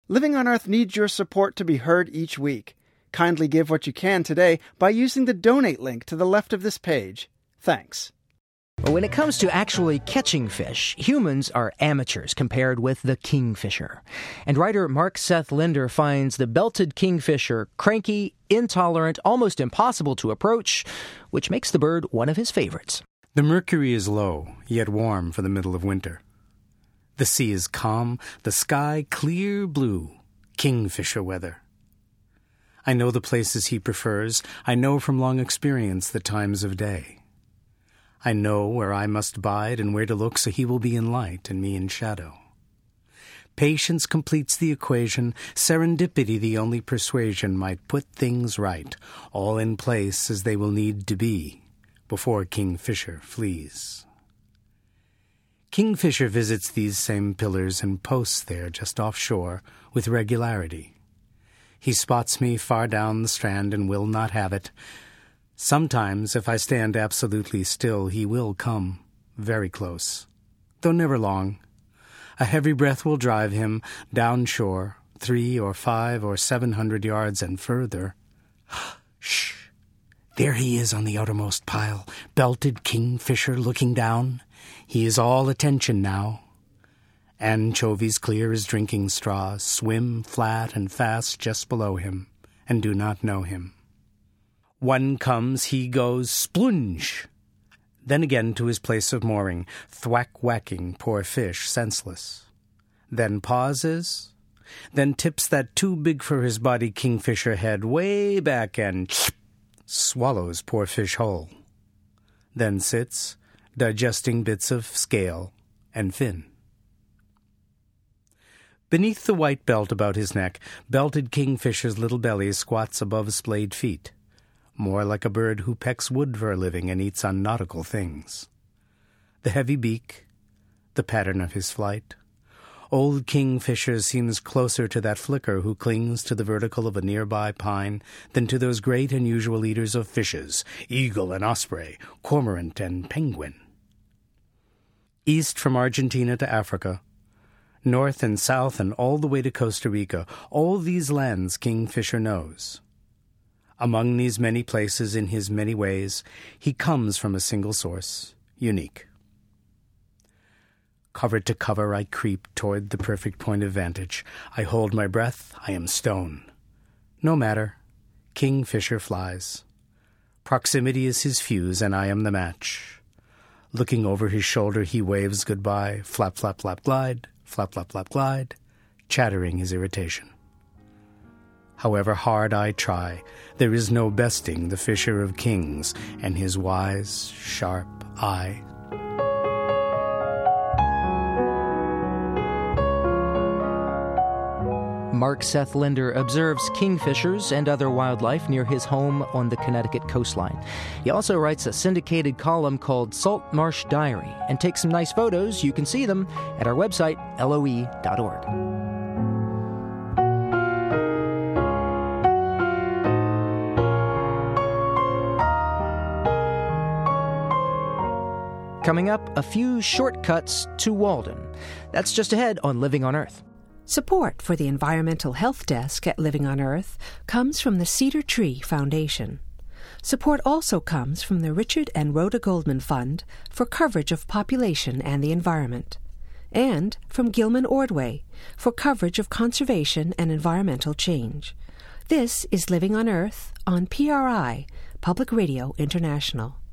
Living on Earth needs your support to be heard each week. Kindly give what you can today by using the donate link to the left of this page. Thanks. When it comes to actually catching fish, humans are amateurs compared with the kingfisher. And writer Mark Seth Linder finds the belted kingfisher cranky, intolerant, almost impossible to approach, which makes the bird one of his favorites. The mercury is low, yet warm for the middle of winter. The sea is calm, the sky clear blue, kingfisher weather. I know the places he prefers. I know from long experience the times of day. I know where I must bide and where to look so he will be in light and me in shadow. Patience completes the equation, serendipity the only persuasion might put things right, all in place as they will need to be, before Kingfisher flees. Kingfisher visits these same pillars and posts there just offshore with regularity. He spots me far down the strand and will not have it. Sometimes, if I stand absolutely still, he will come very close, though never long. A heavy breath will drive him down shore, 300 or 500 or 700 yards and further. Shh! There he is on the outermost pile, belted kingfisher looking down. He is all attention now. Anchovies clear as drinking straws swim flat and fast just below him, and do not know him. One comes, he goes, splunge! Then again to his place of mooring, thwack-whacking poor fish senseless. Then pauses, then tips that too-big-for-his-body kingfisher head way back and swallows poor fish whole. Then sits, digesting bits of scale and fin. Beneath the white belt about his neck, belted kingfisher's little belly squats above his splayed feet, more like a bird who pecks wood for a living and eats on nautical things. The heavy beak, the pattern of his flight. Old kingfisher seems closer to that flicker who clings to the vertical of a nearby pine than to those great and usual eaters of fishes, eagle and osprey, cormorant and penguin. East from Argentina to Africa, north and south and all the way to Costa Rica, all these lands kingfisher knows. Among these many places in his many ways, he comes from a single source, unique. Cover to cover I creep toward the perfect point of vantage. I hold my breath, I am stone. No matter, kingfisher flies. Proximity is his fuse, and I am the match. Looking over his shoulder, he waves goodbye, flap, flap, flap, glide, flap, flap, flap, glide, chattering his irritation. However hard I try, there is no besting the fisher of kings and his wise, sharp eye. Mark Seth Linder observes kingfishers and other wildlife near his home on the Connecticut coastline. He also writes a syndicated column called Salt Marsh Diary and takes some nice photos. You can see them at our website, loe.org. Coming up, a few shortcuts to Walden. That's just ahead on Living on Earth. Support for the Environmental Health Desk at Living on Earth comes from the Cedar Tree Foundation. Support also comes from the Richard and Rhoda Goldman Fund for coverage of population and the environment, and from Gilman Ordway for coverage of conservation and environmental change. This is Living on Earth on PRI, Public Radio International.